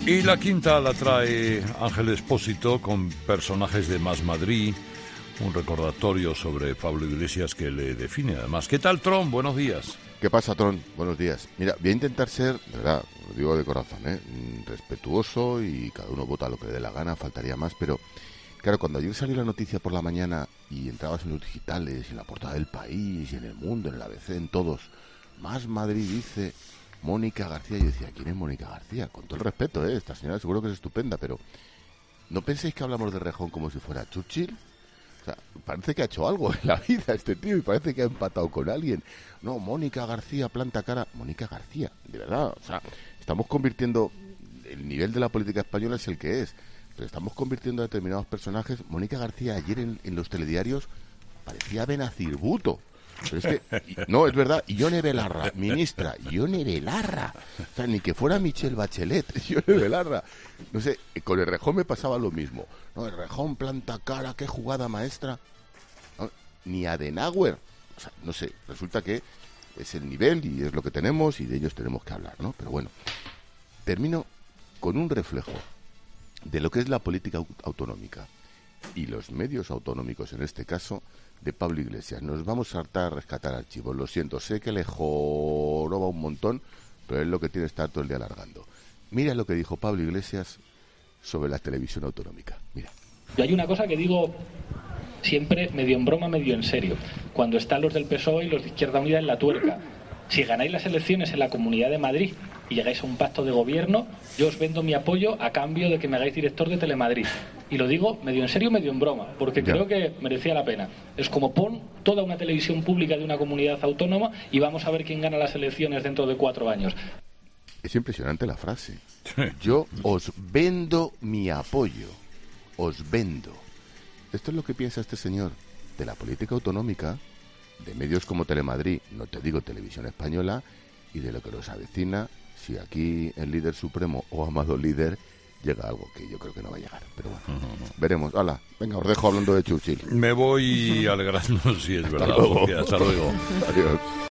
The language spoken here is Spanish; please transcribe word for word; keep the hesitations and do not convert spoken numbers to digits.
Y la quinta la trae Ángel Expósito con personajes de Más Madrid, un recordatorio sobre Pablo Iglesias que le define además. ¿Qué tal, Tron? Buenos días. ¿Qué pasa, Tron? Buenos días. Mira, voy a intentar ser, de verdad, lo digo de corazón, ¿eh? respetuoso y cada uno vota lo que le dé la gana, faltaría más, pero claro, cuando ayer salió la noticia por la mañana y entrabas en los digitales, en la portada del País, y en El Mundo, en la A B C, en todos, Más Madrid dice Mónica García, yo decía, ¿quién es Mónica García? Con todo el respeto, ¿eh? Esta señora seguro que es estupenda, pero ¿no penséis que hablamos de Rejón como si fuera Churchill? O sea, parece que ha hecho algo en la vida este tío y parece que ha empatado con alguien. No, Mónica García planta cara. Mónica García, de verdad. O sea, estamos convirtiendo... El nivel de la política española es el que es. Pero estamos convirtiendo a determinados personajes. Mónica García ayer en, en los telediarios parecía Benacirbuto. Pero es que... No, es verdad. Ione Belarra, ministra. Ione Belarra. O sea, ni que fuera Michelle Bachelet. Ione Belarra. No sé, con el Rejón me pasaba lo mismo. No, el Rejón planta cara, qué jugada maestra. No, ni Adenauer. O sea, no sé, resulta que es el nivel y es lo que tenemos y de ellos tenemos que hablar, ¿no? Pero bueno, termino con un reflejo de lo que es la política autonómica y los medios autonómicos, en este caso, de Pablo Iglesias. Nos vamos a hartar a rescatar archivos. Lo siento, sé que le joroba un montón, pero es lo que tiene estar todo el día alargando. Mira lo que dijo Pablo Iglesias sobre la televisión autonómica. Mira. Yo hay una cosa que digo siempre medio en broma, medio en serio. Cuando están los del P S O E y los de Izquierda Unida en la tuerca. Si ganáis las elecciones en la Comunidad de Madrid y llegáis a un pacto de gobierno, yo os vendo mi apoyo a cambio de que me hagáis director de Telemadrid. Y lo digo medio en serio, medio en broma, porque ya. Creo que merecía la pena. Es como pon toda una televisión pública de una comunidad autónoma y vamos a ver quién gana las elecciones dentro de cuatro años. Es impresionante la frase. Yo os vendo mi apoyo. Os vendo. Esto es lo que piensa este señor de la política autonómica, de medios como Telemadrid, no te digo Televisión Española, y de lo que nos avecina si aquí el líder supremo o amado líder llega a algo que yo creo que no va a llegar. Pero bueno, uh-huh. veremos. Hala, venga, os dejo hablando de Churchill. Me voy alegrando si es verdad. Hasta luego. Hasta luego. Adiós.